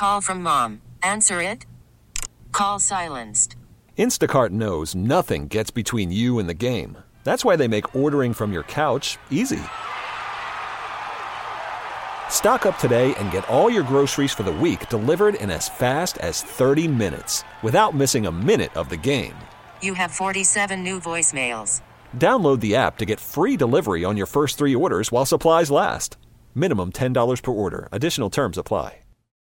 Call from mom. Answer it. Call silenced. Instacart knows nothing gets between you and the game. That's why they make ordering from your couch easy. Stock up today and get all your groceries for the week delivered in as fast as 30 minutes without missing a minute of the game. You have 47 new voicemails. Download the app to get free delivery on your first 3 orders while supplies last. Minimum $10 per order. Additional terms apply.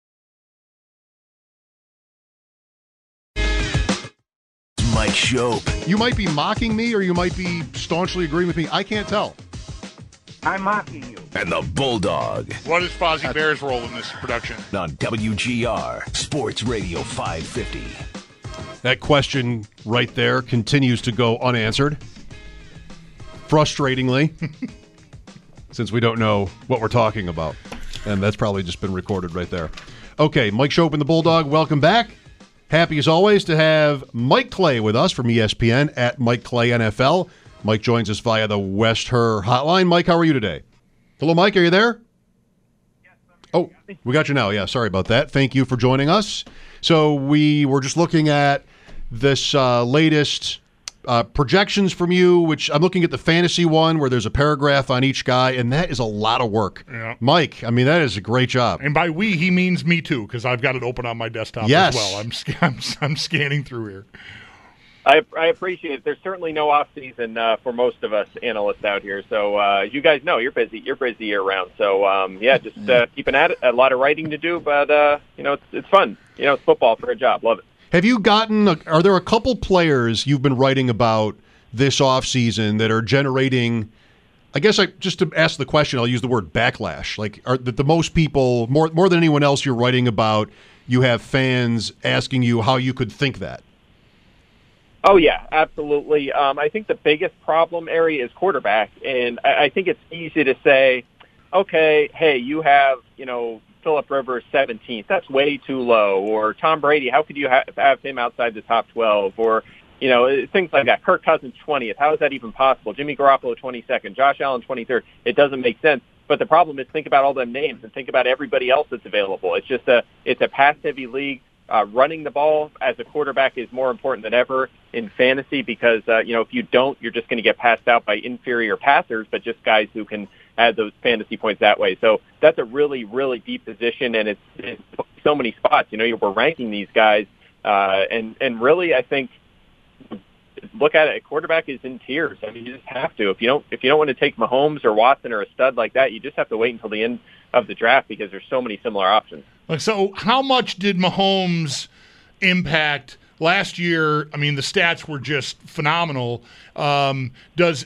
Mike Schopp. You might be mocking me or you might be staunchly agreeing with me. I can't tell. I'm mocking you. And the Bulldog. What is Fozzie Bear's role in this production? On WGR Sports Radio 550. That question right there continues to go unanswered. Frustratingly. Since we don't know what we're talking about. And that's probably just been recorded right there. Okay, Mike Schopp and the Bulldog, welcome back. Happy as always to have Mike Clay with us from ESPN at Mike Clay NFL. Mike joins us via the West Her hotline. Mike, how are you today? Hello, Mike. Are you there? Yes, oh, we got you now. Yeah, sorry about that. Thank you for joining us. So we were just looking at this latest projections from you, which I'm looking at the fantasy one where there's a paragraph on each guy, and that is a lot of work. Yeah. Mike, I mean, that is a great job. And by we, he means me too, because I've got it open on my desktop as well. I'm scanning through here. I appreciate it. There's certainly no off season for most of us analysts out here. So you guys know you're busy. You're busy year round. So just keeping at it. A lot of writing to do, but it's fun. It's football for a job. Love it. Have you are there a couple players you've been writing about this offseason that are generating, I guess just to ask the question, I'll use the word backlash. Like, are the most people, more than anyone else you're writing about, you have fans asking you how you could think that? Oh, yeah, absolutely. I think the biggest problem area is quarterback, and I think it's easy to say, okay, hey, you have, Phillip Rivers 17th. That's way too low. Or Tom Brady, how could you have him outside the top 12? Or, things like that. Kirk Cousins 20th. How is that even possible? Jimmy Garoppolo 22nd. Josh Allen 23rd. It doesn't make sense. But the problem is think about all them names and think about everybody else that's available. It's just it's a pass-heavy league. Running the ball as a quarterback is more important than ever in fantasy because, if you don't, you're just going to get passed out by inferior passers, but just guys who can add those fantasy points that way. So that's a really, really deep position, and it's so many spots. We're ranking these guys, and really, I think, look at it, a quarterback is in tiers. I mean, you just have to. If you don't want to take Mahomes or Watson or a stud like that, you just have to wait until the end of the draft because there's so many similar options. So how much did Mahomes impact last year? I mean, the stats were just phenomenal. Does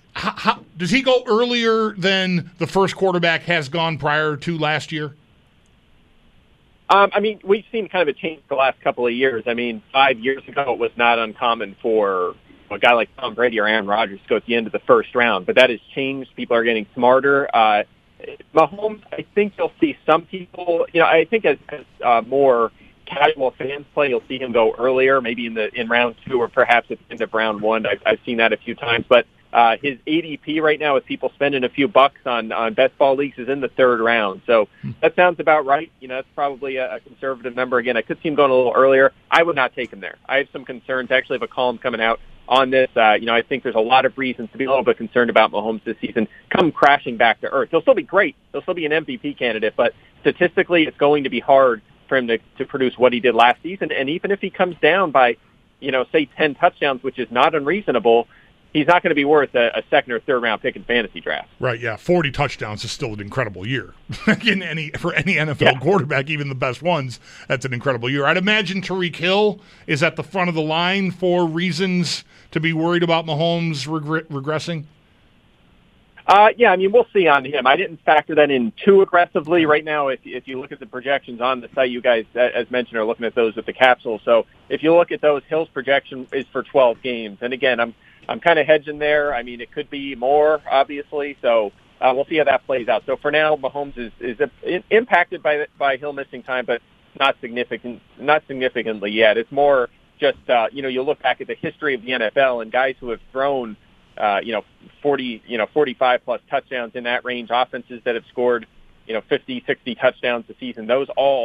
he go earlier than the first quarterback has gone prior to last year? We've seen kind of a change the last couple of years. 5 years ago, it was not uncommon for a guy like Tom Brady or Aaron Rodgers to go at the end of the first round, but that has changed. People are getting smarter. Mahomes, I think you'll see some people, I think as more casual fans play, you'll see him go earlier, maybe in round 2 or perhaps at the end of round 1. I've seen that a few times, but his ADP right now with people spending a few bucks on best ball leagues is in the 3rd round. So that sounds about right. That's probably a conservative number. Again, I could see him going a little earlier. I would not take him there. I have some concerns. I actually have a column coming out on this. I think there's a lot of reasons to be a little bit concerned about Mahomes this season come crashing back to earth. He'll still be great. He'll still be an MVP candidate, but statistically it's going to be hard for him to produce what he did last season. And even if he comes down by, say 10 touchdowns, which is not unreasonable, he's not going to be worth a 2nd or 3rd round pick in fantasy draft. Right, yeah. 40 touchdowns is still an incredible year. For any NFL quarterback, even the best ones, that's an incredible year. I'd imagine Tyreek Hill is at the front of the line for reasons to be worried about Mahomes regressing. We'll see on him. I didn't factor that in too aggressively right now. If you look at the projections on the site, you guys, as mentioned, are looking at those with the capsule. So if you look at those, Hill's projection is for 12 games. And again, I'm kind of hedging there. It could be more, obviously. So we'll see how that plays out. So for now, Mahomes is impacted by Hill missing time, but not significantly yet. It's more just you look back at the history of the NFL and guys who have thrown 45 plus touchdowns in that range, offenses that have scored 50, 60 touchdowns a season. Those all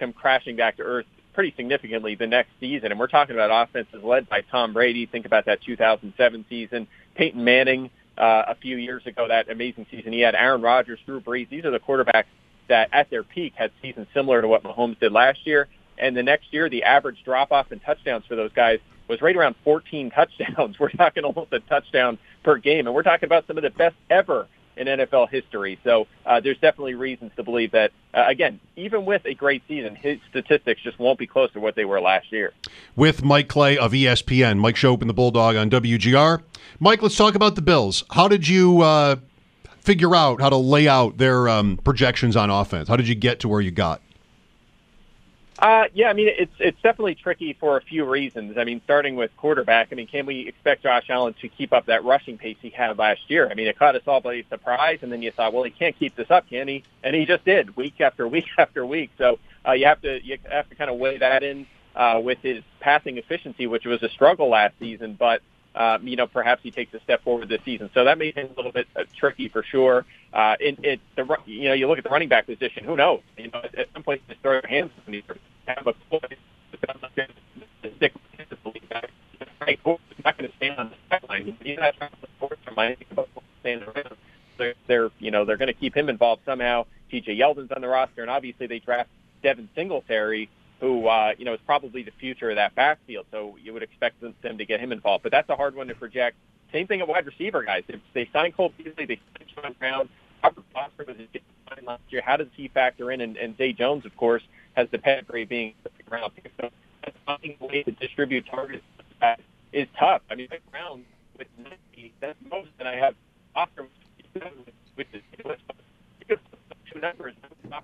come crashing back to earth pretty significantly the next season. And we're talking about offenses led by Tom Brady. Think about that 2007 season. Peyton Manning a few years ago, that amazing season. He had Aaron Rodgers, Drew Brees. These are the quarterbacks that at their peak had seasons similar to what Mahomes did last year. And the next year, the average drop-off in touchdowns for those guys was right around 14 touchdowns. We're talking almost a touchdown per game. And we're talking about some of the best ever in NFL history. So there's definitely reasons to believe that, again, even with a great season, his statistics just won't be close to what they were last year. With Mike Clay of ESPN, Mike Schopp and the Bulldog on WGR. Mike, let's talk about the Bills. How did you figure out how to lay out their projections on offense? How did you get to where you got? Yeah, I mean, it's definitely tricky for a few reasons. I mean, starting with quarterback, I mean, can we expect Josh Allen to keep up that rushing pace he had last year? I mean, it caught us all by surprise, and then you thought, well, he can't keep this up, can he? And he just did, week after week after week. So you have to kind of weigh that in with his passing efficiency, which was a struggle last season, but perhaps he takes a step forward this season. So that made him a little bit tricky for sure. You look at the running back position, who knows? At some point, just throw your hands and you have a voice stick with the lead back. Frank Gore is not going to stand on the sideline. He's not trying to support somebody about standing around. They're going to keep him involved somehow. TJ Yeldon's on the roster, and obviously they draft Devin Singletary, who is probably the future of that backfield. So you would expect them to get him involved. But that's a hard one to project. Same thing at wide receiver, guys. If they sign Cole Beasley, they sign John Brown. Robert Foster was fine last year. How does he factor in? And Zay Jones, of course, has the pedigree of being a round pick. So finding a way to distribute targets is tough. I mean, like Brown with 90, that's most than I have Oscar, which is two numbers.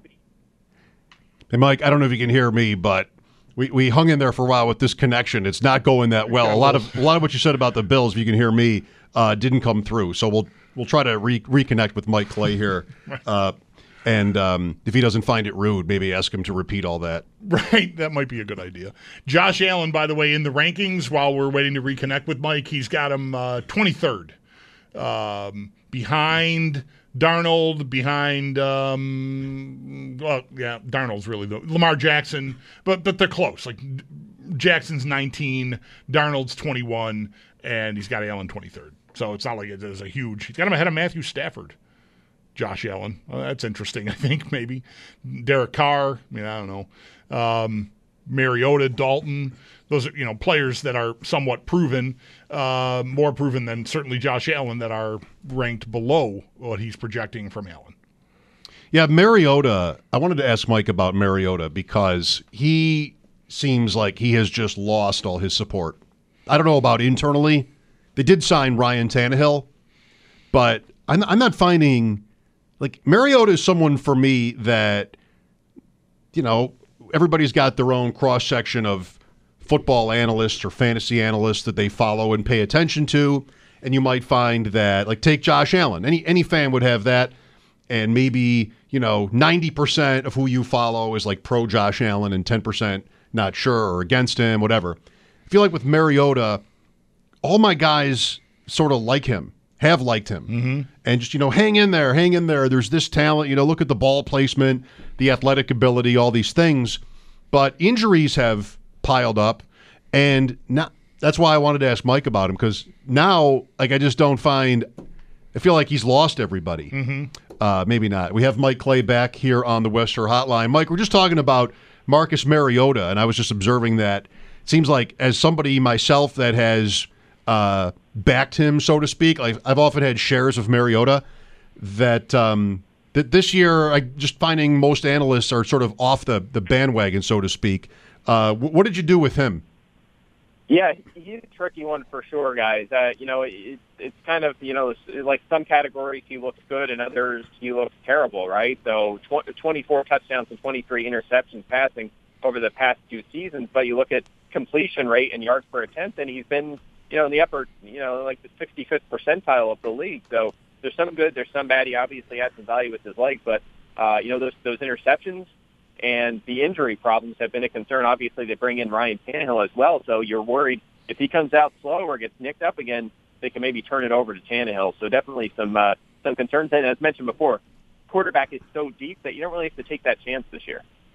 Hey, Mike, I don't know if you can hear me, but we hung in there for a while with this connection. It's not going that well. A lot of what you said about the Bills, if you can hear me, didn't come through. So we'll try to reconnect with Mike Clay here. And if he doesn't find it rude, maybe ask him to repeat all that. Right, that might be a good idea. Josh Allen, by the way, in the rankings, while we're waiting to reconnect with Mike, he's got him 23rd. Behind Darnold, Darnold's really Lamar Jackson, but they're close. Like Jackson's 19, Darnold's 21, and he's got Allen 23rd. So it's not like it's a huge. He's got him ahead of Matthew Stafford. Josh Allen. That's interesting, I think, maybe. Derek Carr. I mean, I don't know. Mariota, Dalton. Those are, players that are somewhat proven, more proven than certainly Josh Allen, that are ranked below what he's projecting from Allen. Yeah, Mariota, I wanted to ask Mike about Mariota because he seems like he has just lost all his support. I don't know about internally. They did sign Ryan Tannehill, but I'm not finding... Like, Mariota is someone for me that, everybody's got their own cross-section of football analysts or fantasy analysts that they follow and pay attention to. And you might find that, like, take Josh Allen. Any fan would have that. And maybe, 90% of who you follow is, like, pro Josh Allen and 10% not sure or against him, whatever. I feel like with Mariota, all my guys sort of like him. Have liked him. And just, hang in there. There's this talent, look at the ball placement, the athletic ability, all these things. But injuries have piled up. And now, that's why I wanted to ask Mike about him, because now, I just don't find, I feel like he's lost everybody. Maybe not. We have Mike Clay back here on the Wester Hotline. Mike, we're just talking about Marcus Mariota, and I was just observing that it seems like, as somebody myself that has backed him, so to speak. I've often had shares of Mariota that that this year I just finding most analysts are sort of off the bandwagon, so to speak. What did you do with him? Yeah, he's a tricky one for sure, guys. It's kind of, like some categories he looks good and others he looks terrible, right? So 24 touchdowns and 23 interceptions passing over the past two seasons, but you look at completion rate and yards per attempt, and he's been in the upper, like the 65th percentile of the league. So there's some good, there's some bad. He obviously had some value with his leg, but, those interceptions and the injury problems have been a concern. Obviously, they bring in Ryan Tannehill as well, so you're worried if he comes out slow or gets nicked up again, they can maybe turn it over to Tannehill. So definitely some concerns. And as mentioned before, quarterback is so deep that you don't really have to take that chance this year.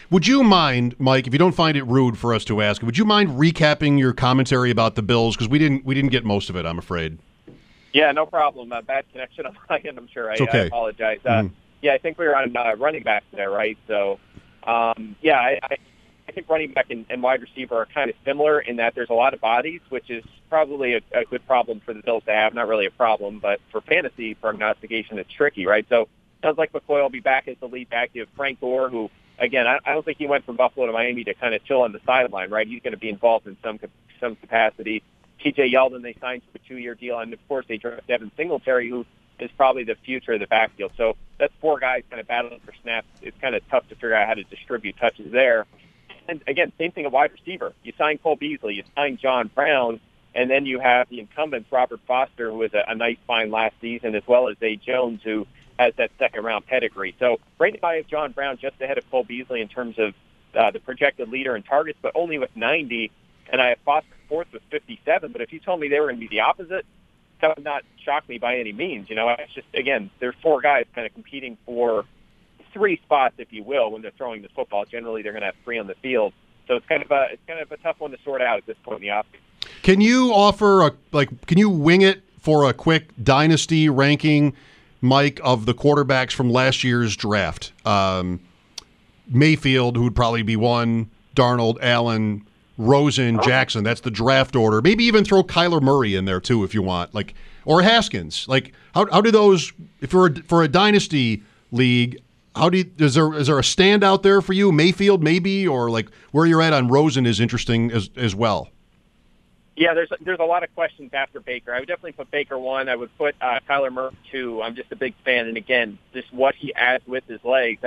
Would you mind, Mike, if you don't find it rude for us to ask, would you mind recapping your commentary about the Bills? Because we didn't get most of it, I'm afraid. Yeah, no problem. Bad connection on my end, I'm sure. I apologize. Yeah, I think we were on running back there, right? So, I think running back and wide receiver are kind of similar in that there's a lot of bodies, which is probably a good problem for the Bills to have. Not really a problem, but for fantasy prognostication, it's tricky, right? So, sounds like McCoy will be back as the lead back. You have Frank Gore, who, again, I don't think he went from Buffalo to Miami to kind of chill on the sideline, right? He's going to be involved in some capacity. T.J. Yeldon, they signed to a 2-year deal, and of course they drafted Devin Singletary, who is probably the future of the backfield. So that's 4 guys kind of battling for snaps. It's kind of tough to figure out how to distribute touches there. And again, same thing at wide receiver. You sign Cole Beasley, you sign John Brown, and then you have the incumbents, Robert Foster, who was a nice find last season, as well as Zay Jones, who has that second-round pedigree. So right now I have John Brown just ahead of Cole Beasley in terms of the projected leader in targets, but only with 90, and I have Foster fourth with 57. But if you told me they were going to be the opposite, that would not shock me by any means. It's just, again, there's 4 guys kind of competing for 3 spots, if you will, when they're throwing the football. Generally, they're going to have 3 on the field. So it's kind of a tough one to sort out at this point in the offseason. Can you offer can you wing it for a quick dynasty ranking, Mike, of the quarterbacks from last year's draft? Mayfield, who would probably be 1, Darnold, Allen, Rosen, Jackson. That's the draft order. Maybe even throw Kyler Murray in there too if you want, or Haskins. How do those? If you're for a dynasty league, is there a standout there for you? Mayfield maybe, or where you're at on Rosen is interesting as well. Yeah, there's a lot of questions after Baker. I would definitely put Baker 1. I would put Kyler Murray 2. I'm just a big fan, and again, just what he adds with his legs.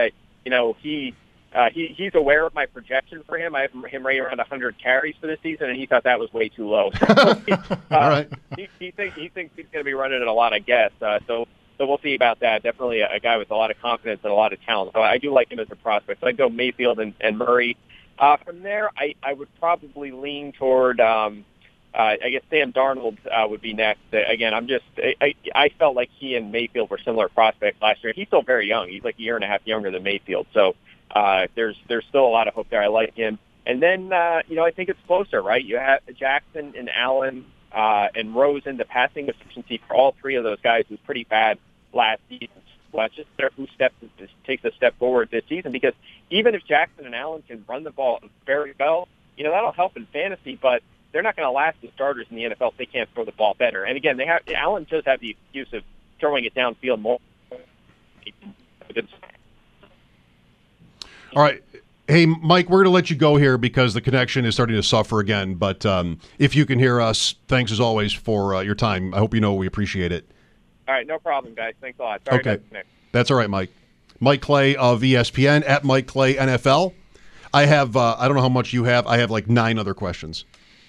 He's aware of my projection for him. I have him right around 100 carries for this season, and he thought that was way too low. All right. He thinks he's going to be running it a lot, I guess. So we'll see about that. Definitely a guy with a lot of confidence and a lot of talent. So I do like him as a prospect. So I'd go Mayfield and Murray. From there, I would probably lean toward, I guess Sam Darnold would be next. Again, I felt like he and Mayfield were similar prospects last year. He's still very young. He's like a year and a half younger than Mayfield. So there's still a lot of hope there. I like him. And then, I think it's closer, right? You have Jackson and Allen and Rosen. The passing efficiency for all 3 of those guys was pretty bad last season. Well, it's just who takes a step forward this season, because even if Jackson and Allen can run the ball very well, that'll help in fantasy, but they're not going to last as starters in the NFL if they can't throw the ball better. And again, Allen does have the excuse of throwing it downfield more. All right. Hey, Mike, we're going to let you go here because the connection is starting to suffer again. But if you can hear us, thanks as always for your time. I hope you know we appreciate it. All right, no problem, guys. Thanks a lot. Sorry okay. That's all right, Mike. Mike Clay of ESPN, at Mike Clay NFL. I have, I don't know how much you have. I have 9 other questions.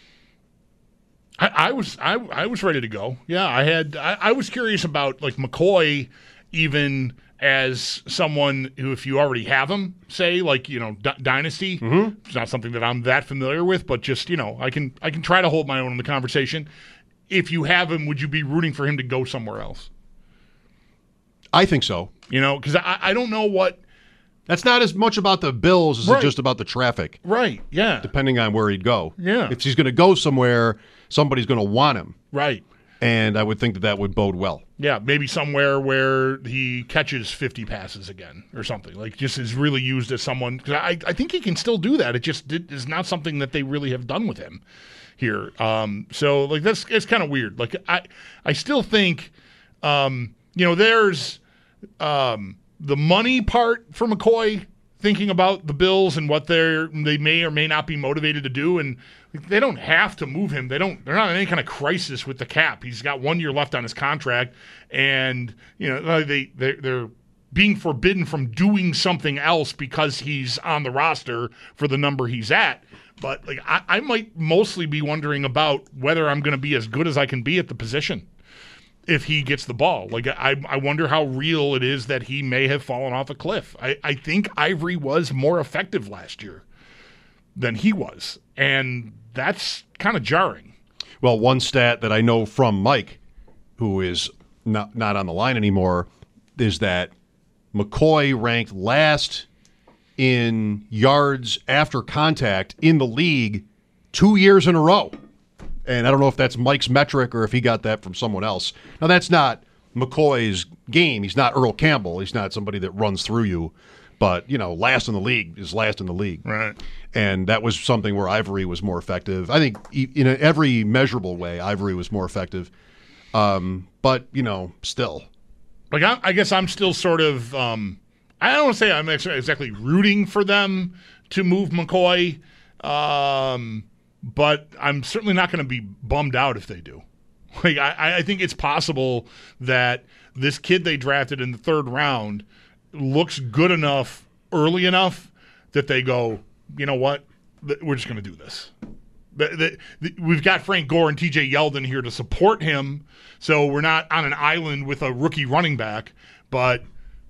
I was ready to go. Yeah, I was curious about McCoy, even as someone who, if you already have him, say Dynasty. Mm-hmm. It's not something that I'm that familiar with, but just I can try to hold my own in the conversation. If you have him, would you be rooting for him to go somewhere else? I think so. Because I don't know what. That's not as much about the Bills as it's just about the traffic. Right, yeah. Depending on where he'd go. Yeah. If he's going to go somewhere, somebody's going to want him. Right. And I would think that would bode well. Yeah, maybe somewhere where he catches 50 passes again or something. Just is really used as someone. Because I think he can still do that. It just is not something that they really have done with him here. So it's kind of weird. I still think, there's the money part for McCoy, thinking about the Bills and what they may or may not be motivated to do, and they don't have to move him. They're not in any kind of crisis with the cap. He's got 1 year left on his contract, and they're being forbidden from doing something else because he's on the roster for the number he's at. But I might mostly be wondering about whether I'm going to be as good as I can be at the position if he gets the ball. I wonder how real it is that he may have fallen off a cliff. I think Ivory was more effective last year than he was, and that's kind of jarring. Well, one stat that I know from Mike, who is not on the line anymore, is that McCoy ranked last in yards after contact in the league 2 years in a row. And I don't know if that's Mike's metric or if he got that from someone else. Now, that's not McCoy's game. He's not Earl Campbell. He's not somebody that runs through you. But, last in the league is last in the league. Right. And that was something where Ivory was more effective. I think in every measurable way, Ivory was more effective. But, still. Like, I guess I'm still sort of I don't want to say I'm exactly rooting for them to move McCoy, but I'm certainly not going to be bummed out if they do. Like, I think it's possible that this kid they drafted in the third round looks good enough early enough that they go, you know what, we're just going to do this. We've got Frank Gore and TJ Yeldon here to support him, so we're not on an island with a rookie running back, but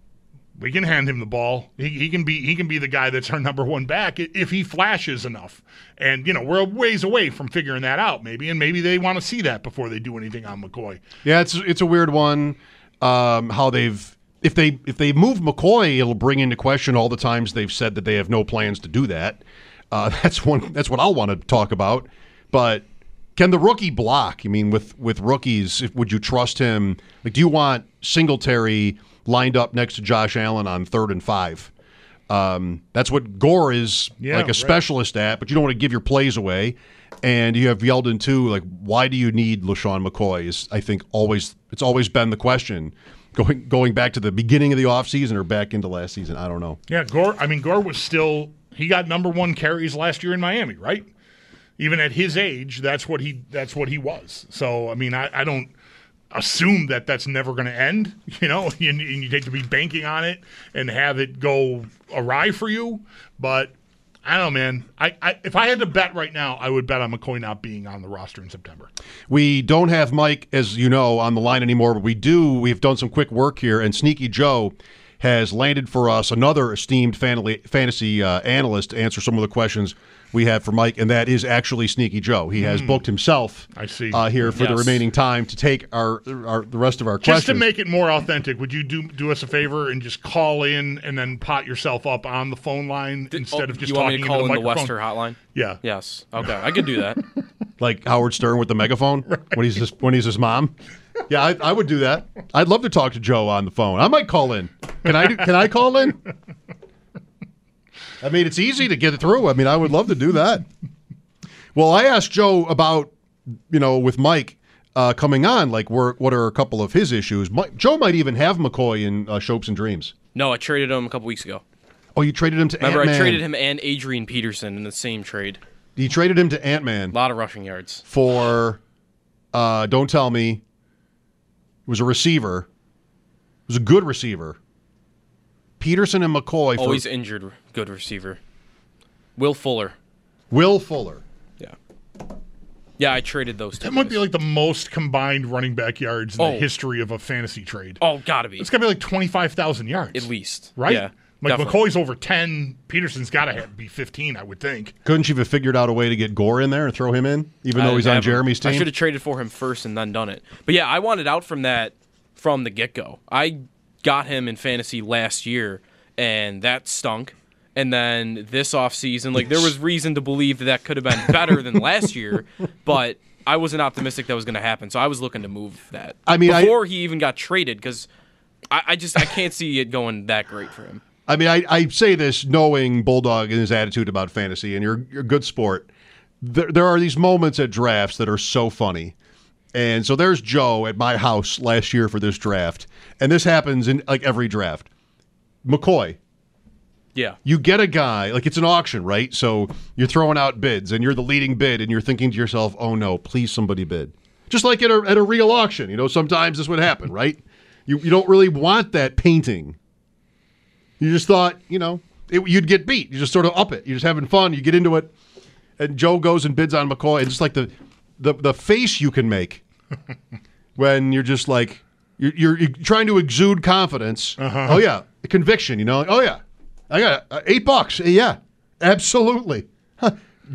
we can hand him the ball. He can be the guy that's our number one back if he flashes enough. And we're a ways away from figuring that out, and maybe they want to see that before they do anything on McCoy. Yeah, it's a weird one. How if they move McCoy, it'll bring into question all the times they've said that they have no plans to do that. That's what I'll want to talk about. But can the rookie block? I mean, with rookies, would you trust him? Like, do you want Singletary lined up next to Josh Allen on 3rd and 5? That's what Gore is a specialist at, but you don't want to give your plays away. And you have Yeldon too. Like, why do you need LaShawn McCoy? Is I think it's always been the question. Going back to the beginning of the offseason or back into last season, I don't know. Yeah, Gore was still – he got number 1 carries last year in Miami, right? Even at his age, that's what he was. So, I mean, I don't assume that that's never going to end, and you take to be banking on it and have it go awry for you. But I don't know, man. If I had to bet right now, I would bet on McCoy not being on the roster in September. We don't have Mike, as you know, on the line anymore, but we've done some quick work here, and Sneaky Joe has landed for us another esteemed fantasy analyst to answer some of the questions we have for Mike, and that is actually Sneaky Joe. He has booked himself here for the remaining time to take the rest of our questions. Just to make it more authentic, would you do us a favor and just call in and then pot yourself up on the phone line instead of just talking into the microphone? You want me to call in the Wester hotline? Yeah. Yes. Okay, I could do that. Like Howard Stern with the megaphone when he's his mom? Yeah, I would do that. I'd love to talk to Joe on the phone. I might call in. Can I call in? I mean, it's easy to get it through. I mean, I would love to do that. Well, I asked Joe about, with Mike coming on, like, what are a couple of his issues. Joe might even have McCoy in Shopes and Dreams. No, I traded him a couple weeks ago. Oh, you traded him to Ant-Man. Remember, I traded him and Adrian Peterson in the same trade. You traded him to Ant-Man. A lot of rushing yards. For, don't tell me, it was a receiver. It was a good receiver. Peterson and McCoy. Always injured good receiver. Will Fuller. Yeah. Yeah, I traded those two. That might be like the most combined running back yards in the history of a fantasy trade. Oh, gotta be. It's gotta be like 25,000 yards. At least. Right? Yeah. Like definitely. McCoy's over 10. Peterson's got to be 15, I would think. Couldn't you have figured out a way to get Gore in there and throw him in, even though he's on Jeremy's team? I should have traded for him first and then done it. But yeah, I wanted out from that from the get-go. I got him in fantasy last year, and that stunk. And then this offseason, like, there was reason to believe that could have been better than last year, but I wasn't optimistic that was going to happen. So I was looking to move that. I mean, before he even got traded, because I can't see it going that great for him. I mean, I say this knowing Bulldog and his attitude about fantasy, and you're a good sport. There are these moments at drafts that are so funny. And so there's Joe at my house last year for this draft, and this happens in like every draft. McCoy. Yeah. You get a guy, like it's an auction, right? So you're throwing out bids, and you're the leading bid, and you're thinking to yourself, oh no, please somebody bid. Just like at a real auction, sometimes this would happen, right? You don't really want that painting. You just thought, you'd get beat. You just sort of up it. You're just having fun. You get into it, and Joe goes and bids on McCoy, and just like the face you can make when you're just like you're trying to exude confidence. Uh-huh. Oh yeah, conviction. Oh yeah, I got $8. Yeah, absolutely. Huh.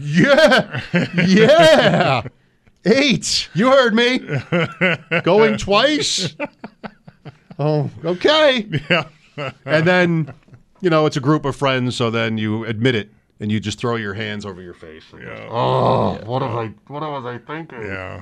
Yeah. 8. You heard me. Going twice. Oh, okay. Yeah. And then, it's a group of friends, so then you admit it and you just throw your hands over your face. Yeah. Oh, what was I thinking? Yeah.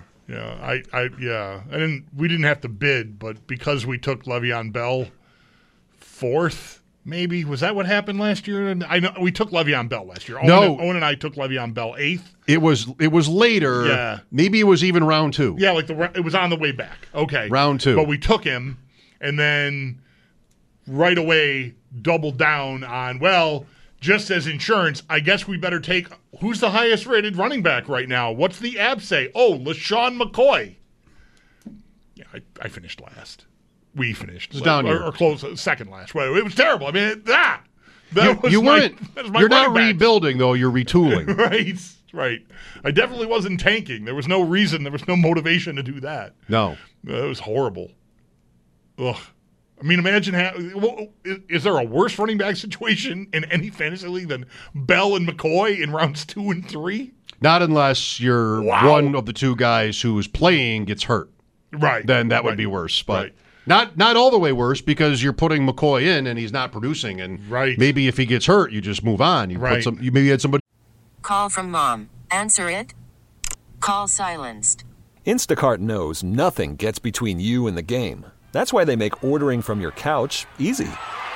We didn't have to bid, but because we took Le'Veon Bell fourth, maybe was that what happened last year? And I know we took Le'Veon Bell last year. Owen and I took Le'Veon Bell eighth. It was later. Yeah. Maybe it was even round 2. Yeah, it was on the way back. Okay. Round 2. But we took him, and then right away doubled down on, well, just as insurance, I guess we better take who's the highest rated running back right now? What's the app say? Oh, LaShawn McCoy. Yeah, I finished last. We finished down or close second last. Well, it was terrible. I mean, that was you my, weren't. that was my You're not running back. rebuilding though. You're retooling. Right. I definitely wasn't tanking. There was no reason. There was no motivation to do that. No, it was horrible. Ugh. I mean, imagine is there a worse running back situation in any fantasy league than Bell and McCoy in rounds 2 and 3? Not unless you're one of the two guys who is playing gets hurt. Right. Then that would be worse. But not all the way worse because you're putting McCoy in and he's not producing. And maybe if he gets hurt, you just move on. You maybe had somebody. Call from mom. Answer it. Call silenced. Instacart knows nothing gets between you and the game. That's why they make ordering from your couch easy.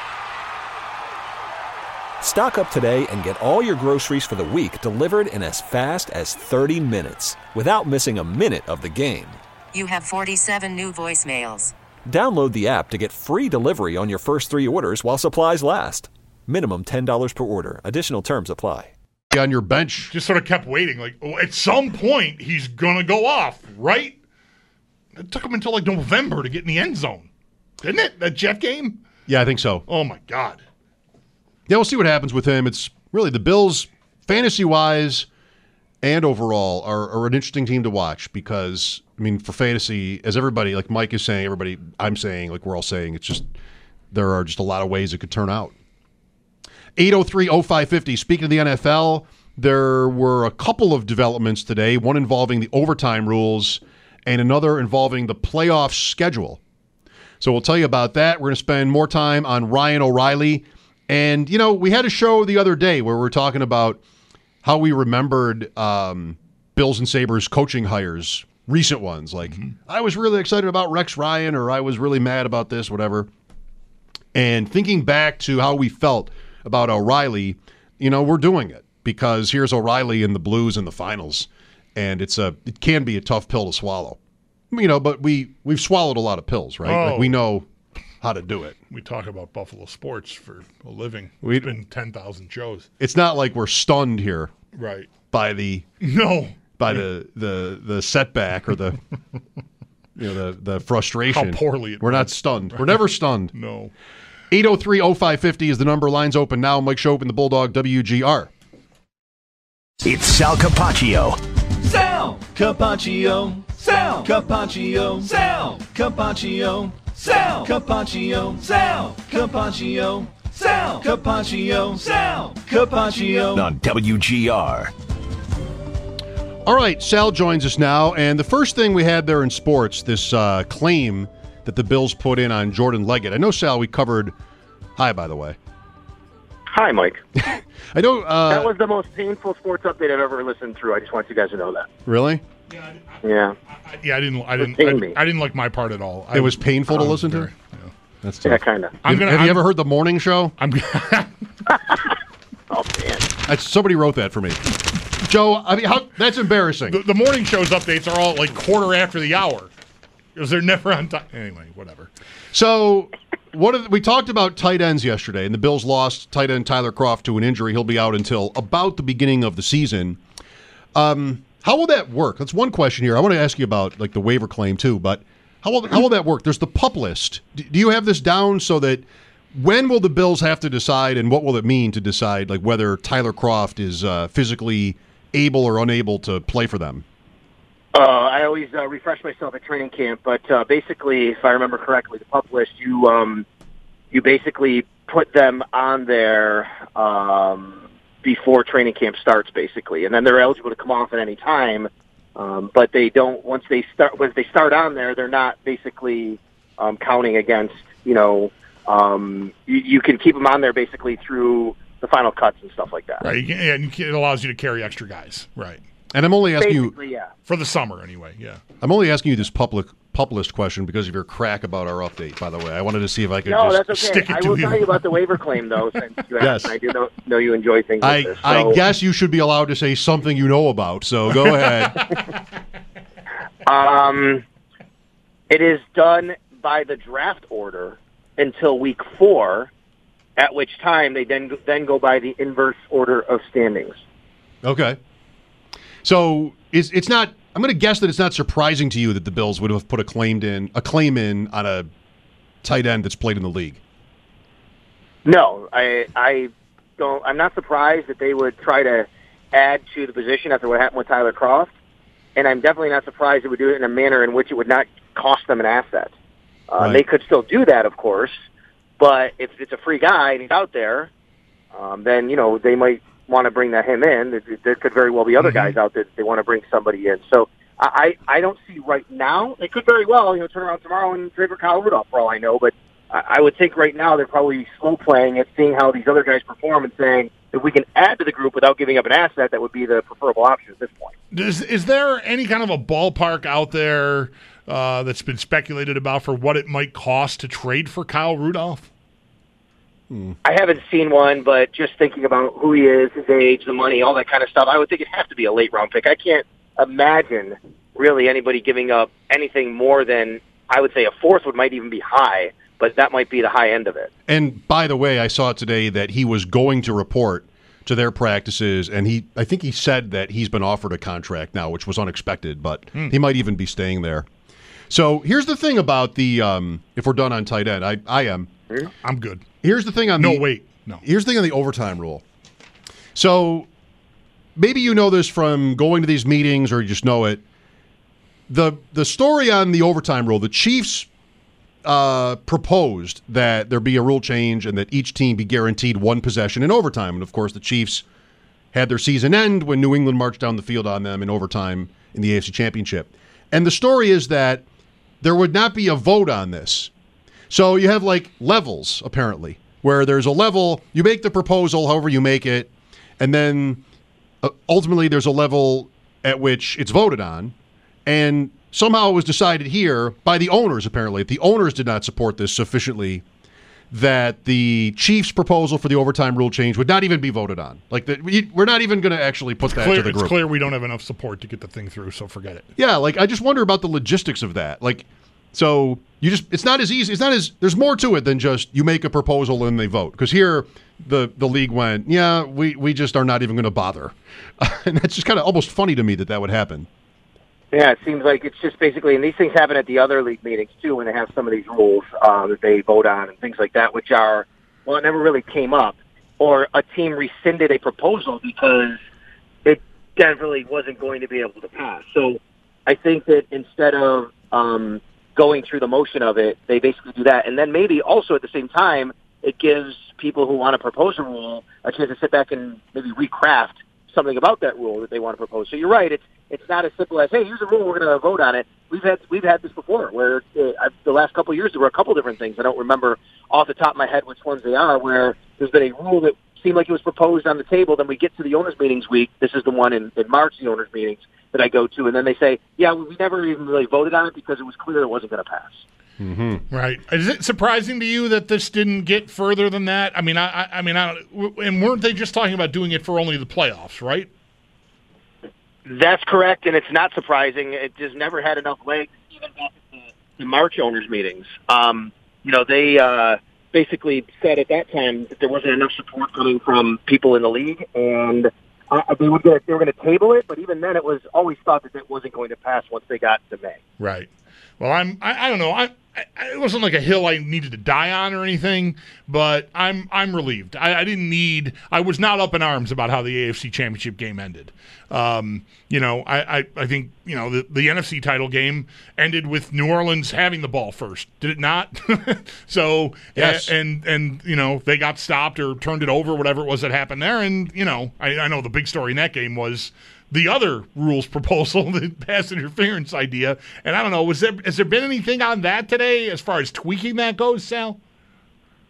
Stock up today and get all your groceries for the week delivered in as fast as 30 minutes without missing a minute of the game. You have 47 new voicemails. Download the app to get free delivery on your first 3 orders while supplies last. Minimum $10 per order. Additional terms apply. On your bench. Just sort of kept waiting. Like, at some point, he's going to go off, right? It took him until like November to get in the end zone. Didn't it? That Jet game? Yeah, I think so. Oh, my God. Yeah, we'll see what happens with him. It's really the Bills, fantasy-wise and overall, are an interesting team to watch because, I mean, for fantasy, as everybody, like Mike is saying, I'm saying, like we're all saying, it's just there are just a lot of ways it could turn out. 803-0550. Speaking of the NFL, there were a couple of developments today, one involving the overtime rules and another involving the playoff schedule. So we'll tell you about that. We're going to spend more time on Ryan O'Reilly. And, we had a show the other day where we were talking about how we remembered Bills and Sabres coaching hires, recent ones. Like, I was really excited about Rex Ryan, or I was really mad about this, whatever. And thinking back to how we felt about O'Reilly, we're doing it because here's O'Reilly in the Blues in the finals. And it can be a tough pill to swallow, but we've swallowed a lot of pills, right? Oh. Like we know how to do it. We talk about Buffalo sports for a living. It's been 10,000 shows. It's not like we're stunned here, right? By the setback or the the frustration. How poorly we're not stunned. We're never stunned. No. 803-0550 is the number. Lines open now. Mike Schopp and the Bulldog WGR. It's Sal Capaccio. Sal Capaccio. Sal Capaccio. Sal Capaccio. Sal Capaccio. Sal Capaccio. Sal Capaccio. Sal Capaccio. On WGR. All right, Sal joins us now, and the first thing we had there in sports, this claim that the Bills put in on Jordan Leggett. I know, Sal, we covered... Hi, by the way. Hi, Mike. I know... that was the most painful sports update I've ever listened through. I just want you guys to know that. Really? Yeah. I didn't like my part at all. It was painful to listen to? Yeah. That's tough. Yeah, kind of. Have you ever heard the morning show? Oh, man. Somebody wrote that for me. Joe, I mean, that's embarrassing. The morning show's updates are all like quarter after the hour. Because they're never on time. Anyway, whatever. So, we talked about tight ends yesterday, and the Bills lost tight end Tyler Kroft to an injury. He'll be out until about the beginning of the season. How will that work? That's one question here. I want to ask you about like the waiver claim too, but how will that work? There's the PUP list. Do you have this down so that when will the Bills have to decide, and what will it mean to decide like whether Tyler Kroft is physically able or unable to play for them? I always refresh myself at training camp, but basically, if I remember correctly, the PUP list, you basically put them on there before training camp starts, basically, and then they're eligible to come off at any time. But they don't. Once they start on there, they're not basically counting against you can keep them on there basically through the final cuts and stuff like that. Right, and it allows you to carry extra guys. Right. And I'm only asking you for the summer anyway. Yeah. I'm only asking you this published question because of your crack about our update. By the way, I wanted to see if I could that's okay. stick it I to will you. tell you about the waiver claim though, since you Yes. asked. I do know you enjoy things like this. So. I guess you should be allowed to say something you know about. So go ahead. It is done by the draft order until week 4, at which time they then go by the inverse order of standings. Okay. So it's not. I'm going to guess that it's not surprising to you that the Bills would have put a claim in on a tight end that's played in the league. No, I don't. I'm not surprised that they would try to add to the position after what happened with Tyler Croft, and I'm definitely not surprised they would do it in a manner in which it would not cost them an asset. Right. They could still do that, of course, but if it's a free guy and he's out there, then they might want to bring him in. There could very well be other guys out there that they want to bring somebody in. So I don't see right now. They could very well turn around tomorrow and trade for Kyle Rudolph for all I know. But I would think right now they're probably slow playing it, seeing how these other guys perform, and saying if we can add to the group without giving up an asset, that would be the preferable option at this point. Is there any kind of a ballpark out there that's been speculated about for what it might cost to trade for Kyle Rudolph? I haven't seen one, but just thinking about who he is, his age, the money, all that kind of stuff, I would think it'd have to be a late-round pick. I can't imagine really anybody giving up anything more than, I would say, a fourth might even be high, but that might be the high end of it. And by the way, I saw today that he was going to report to their practices, and I think he said that he's been offered a contract now, which was unexpected, but he might even be staying there. So here's the thing about the if we're done on tight end, I am. I'm good. Here's the thing on No. Here's the thing on the overtime rule. So maybe you know this from going to these meetings or you just know it. The story on the overtime rule, the Chiefs proposed that there be a rule change and that each team be guaranteed one possession in overtime. And, of course, the Chiefs had their season end when New England marched down the field on them in overtime in the AFC Championship. And the story is that there would not be a vote on this. So you have like levels, apparently, where there's a level, you make the proposal however you make it, and then ultimately there's a level at which it's voted on. And somehow it was decided here by the owners, apparently. The owners did not support this sufficiently that the Chiefs' proposal for the overtime rule change would not even be voted on. Like, we're not even going to actually put that to the group. It's clear we don't have enough support to get the thing through, so forget it. Yeah, like, I just wonder about the logistics of that. Like, so it's not as easy. There's more to it than just you make a proposal and they vote. Because here, the league went, yeah, we just are not even going to bother. And that's just kind of almost funny to me that would happen. Yeah, it seems like it's just basically, and these things happen at the other league meetings too, when they have some of these rules that they vote on and things like that, which are, well, it never really came up, or a team rescinded a proposal because it definitely wasn't going to be able to pass. So I think that instead of going through the motion of it, they basically do that, and then maybe also at the same time, it gives people who want to propose a rule a chance to sit back and maybe recraft something about that rule that they want to propose. So you're right. It's not as simple as, hey, here's a rule, we're going to vote on it. We've had this before, where the last couple of years there were a couple different things. I don't remember off the top of my head which ones they are, where there's been a rule that seemed like it was proposed on the table. Then we get to the owners' meetings week. This is the one in March, the owners' meetings that I go to, and then they say, yeah, we never even really voted on it because it was clear it wasn't going to pass. Mm-hmm. Right. Is it surprising to you that this didn't get further than that? I mean, I don't. And weren't they just talking about doing it for only the playoffs, right? That's correct, and it's not surprising. It just never had enough legs, even back at the March owners' meetings. They basically said at that time that there wasn't enough support coming from people in the league, and they were going to table it. But even then, it was always thought that it wasn't going to pass once they got to May. Right. Well, I don't know. It wasn't like a hill I needed to die on or anything, but I'm relieved. I was not up in arms about how the AFC Championship game ended. I think, the NFC title game ended with New Orleans having the ball first. Did it not? So, yes. And they got stopped or turned it over, whatever it was that happened there. And, I know the big story in that game was the other rules proposal, the pass interference idea. And I don't know, has there been anything on that today as far as tweaking that goes, Sal?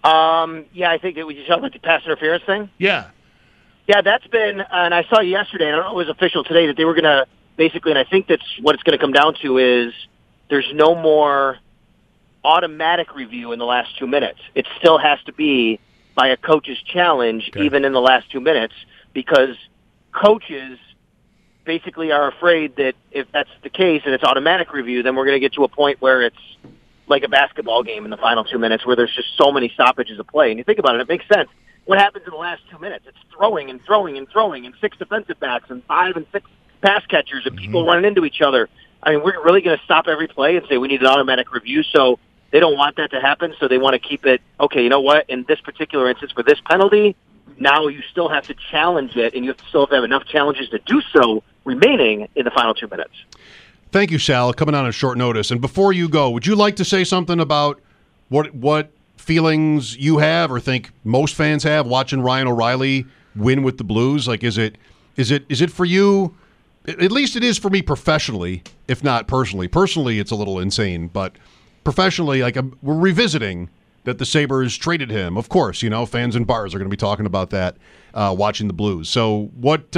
Yeah, I think we just talking about the pass interference thing. Yeah. Yeah, that's been, and I saw yesterday, I don't know if it was official today, that they were going to basically, and I think that's what it's going to come down to is there's no more automatic review in the last 2 minutes. It still has to be by a coach's challenge, even in the last 2 minutes, because coaches basically are afraid that if that's the case and it's automatic review, then we're going to get to a point where it's like a basketball game in the final 2 minutes where there's just so many stoppages of play. And you think about it, it makes sense. What happens in the last 2 minutes? It's throwing and throwing and throwing and 6 defensive backs and 5 and 6 pass catchers and people running into each other. I mean, we're really going to stop every play and say we need an automatic review. So they don't want that to happen. So they want to keep it, okay, you know what? In this particular instance for this penalty, now you still have to challenge it, and you still have to have enough challenges to do so remaining in the final 2 minutes. Thank you, Sal, coming on at short notice. And before you go, would you like to say something about what feelings you have or think most fans have watching Ryan O'Reilly win with the Blues? Like, is it for you? At least it is for me professionally, if not personally. Personally, it's a little insane, but professionally, like we're revisiting that the Sabres traded him. Of course, you know, fans in bars are going to be talking about that watching the Blues. So where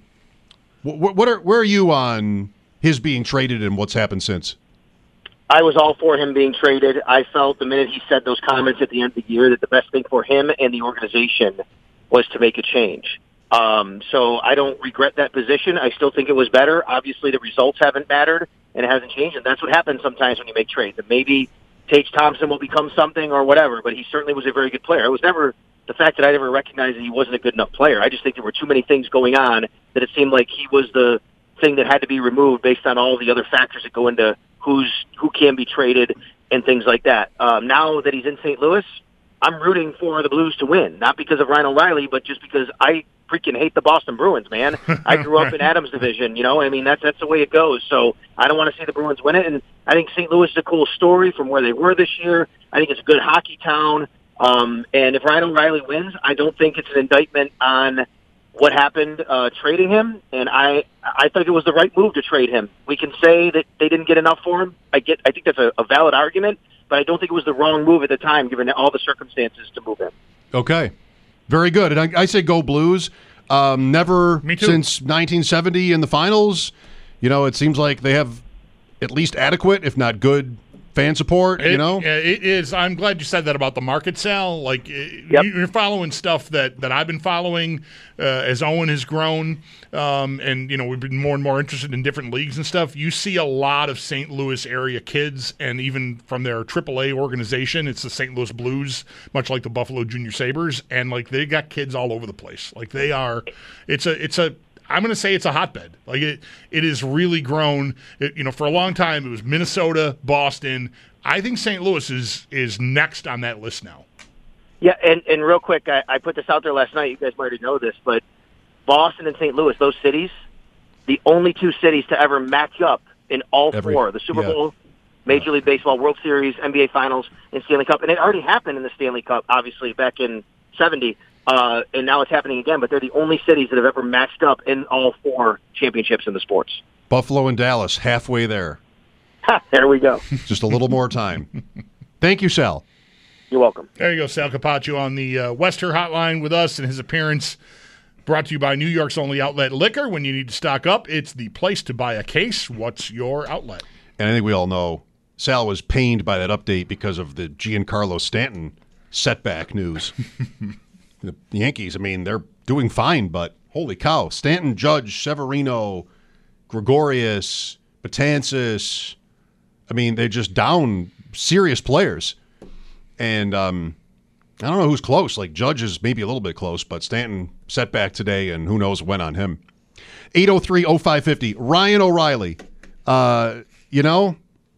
are you on his being traded and what's happened since? I was all for him being traded. I felt the minute he said those comments at the end of the year that the best thing for him and the organization was to make a change. So I don't regret that position. I still think it was better. Obviously, the results haven't mattered, and it hasn't changed, and that's what happens sometimes when you make trades. And maybe Tage Thompson will become something or whatever, but he certainly was a very good player. It was never the fact that I never recognized that he wasn't a good enough player. I just think there were too many things going on that it seemed like he was the thing that had to be removed based on all the other factors that go into who can be traded and things like that. Now that he's in St. Louis, I'm rooting for the Blues to win, not because of Ryan O'Reilly, but just because I freaking hate the Boston Bruins, man. I grew up in Adams Division, you know. I mean, that's the way it goes. So I don't want to see the Bruins win it. And I think St. Louis is a cool story from where they were this year. I think it's a good hockey town. And if Ryan O'Reilly wins, I don't think it's an indictment on what happened trading him. And I think it was the right move to trade him. We can say that they didn't get enough for him. I think that's a valid argument, but I don't think it was the wrong move at the time, given all the circumstances to move him. Okay. Very good. And I say go Blues. Never since 1970 in the finals. You know, it seems like they have at least adequate, if not good, fan support, you know? Yeah, it is. I'm glad you said that about the market, Sal. Like, you're following stuff that I've been following as Owen has grown, and, you know, we've been more and more interested in different leagues and stuff. You see a lot of St. Louis area kids, and even from their AAA organization, it's the St. Louis Blues, much like the Buffalo Junior Sabres, and, like, they got kids all over the place. Like, they are – I'm going to say it's a hotbed. Like it has really grown. You know, for a long time it was Minnesota, Boston. I think St. Louis is next on that list now. Yeah, and real quick, I put this out there last night. You guys might already know this, but Boston and St. Louis, those cities, the only two cities to ever match up in all four: the Super Bowl, Major League Baseball, World Series, NBA Finals, and Stanley Cup. And it already happened in the Stanley Cup, obviously back in '70. And now it's happening again, but they're the only cities that have ever matched up in all four championships in the sports. Buffalo and Dallas, halfway there. There we go. Just a little more time. Thank you, Sal. You're welcome. There you go, Sal Capaccio on the Wester Hotline with us, and his appearance brought to you by New York's only outlet liquor. When you need to stock up, it's the place to buy a case. What's your outlet? And I think we all know Sal was pained by that update because of the Giancarlo Stanton setback news. The Yankees, I mean, they're doing fine, but holy cow. Stanton, Judge, Severino, Gregorius, Betances, I mean, they're just down serious players. And I don't know who's close. Like, Judge is maybe a little bit close, but Stanton setback today, and who knows when on him. 803-0550. Ryan O'Reilly. You know,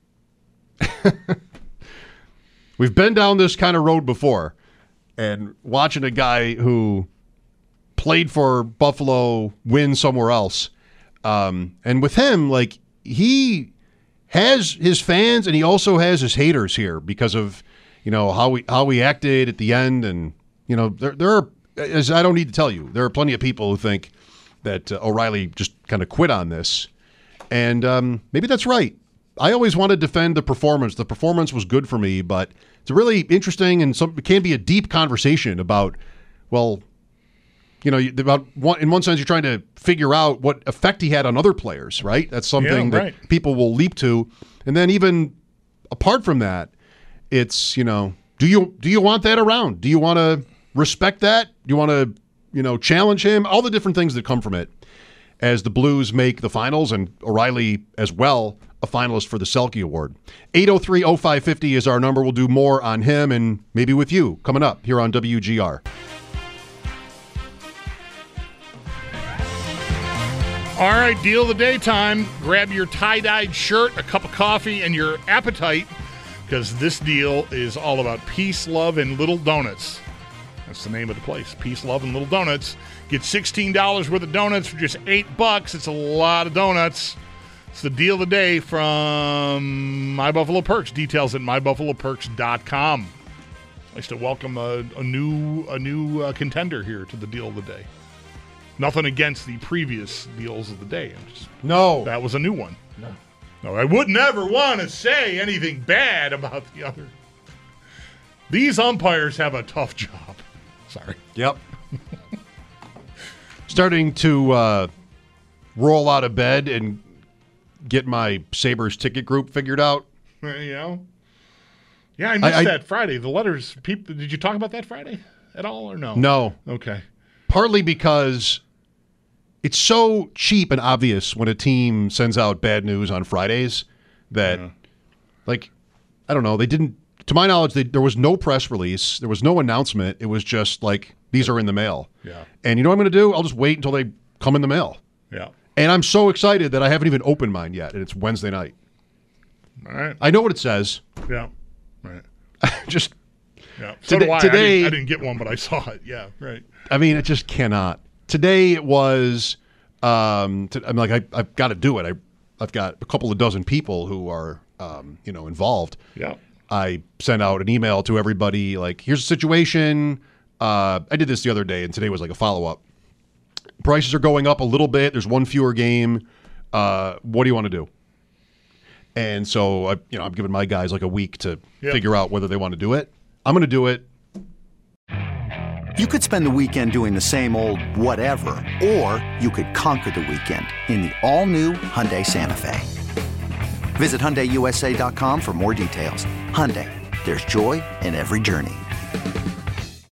we've been down this kind of road before. And watching a guy who played for Buffalo win somewhere else. And with him, like, he has his fans and he also has his haters here because of, you know, how he acted at the end. And, you know, there are, as I don't need to tell you, there are plenty of people who think that O'Reilly just kind of quit on this. And maybe that's right. I always want to defend the performance. The performance was good for me, but it's a really interesting and it can be a deep conversation about, well, you know, in one sense, you're trying to figure out what effect he had on other players, right? That's something that people will leap to. And then even apart from that, it's, you know, do you want that around? Do you want to respect that? Do you want to, you know, challenge him? All the different things that come from it as the Blues make the finals, and O'Reilly as well, a finalist for the Selke Award. 803-0550 is our number. We'll do more on him and maybe with you coming up here on WGR. All right, deal of the day time. Grab your tie-dyed shirt, a cup of coffee, and your appetite, because this deal is all about peace, love, and little donuts. That's the name of the place, Peace, Love, and Little Donuts. Get $16 worth of donuts for just $8. It's a lot of donuts. It's the deal of the day from My Buffalo Perks. Details at mybuffaloperks.com. Nice to welcome a new contender here to the deal of the day. Nothing against the previous deals of the day. No. That was a new one. No, I would never want to say anything bad about the other. These umpires have a tough job. Sorry. Yep. Starting to roll out of bed and get my Sabres ticket group figured out. You know? Yeah, I missed that Friday. The letters, people. Did you talk about that Friday at all or no? No. Okay. Partly because it's so cheap and obvious when a team sends out bad news on Fridays that, like, I don't know, they didn't, to my knowledge, there was no press release. There was no announcement. It was just like, these are in the mail. Yeah. And you know what I'm going to do? I'll just wait until they come in the mail. Yeah. And I'm so excited that I haven't even opened mine yet, and it's Wednesday night. All right. I know what it says. Yeah. Right. Just. Yeah. So do I. Today, I didn't get one, but I saw it. Yeah. Right. I mean, it just cannot. Today it was. I'm like, I've got to do it. I've got a couple of dozen people who are, involved. Yeah. I sent out an email to everybody like, here's the situation. I did this the other day, and today was like a follow up. Prices are going up a little bit. There's one fewer game. What do you want to do? And so I'm giving my guys like a week to figure out whether they want to do it. I'm going to do it. You could spend the weekend doing the same old whatever, or you could conquer the weekend in the all-new Hyundai Santa Fe. Visit HyundaiUSA.com for more details. Hyundai, there's joy in every journey.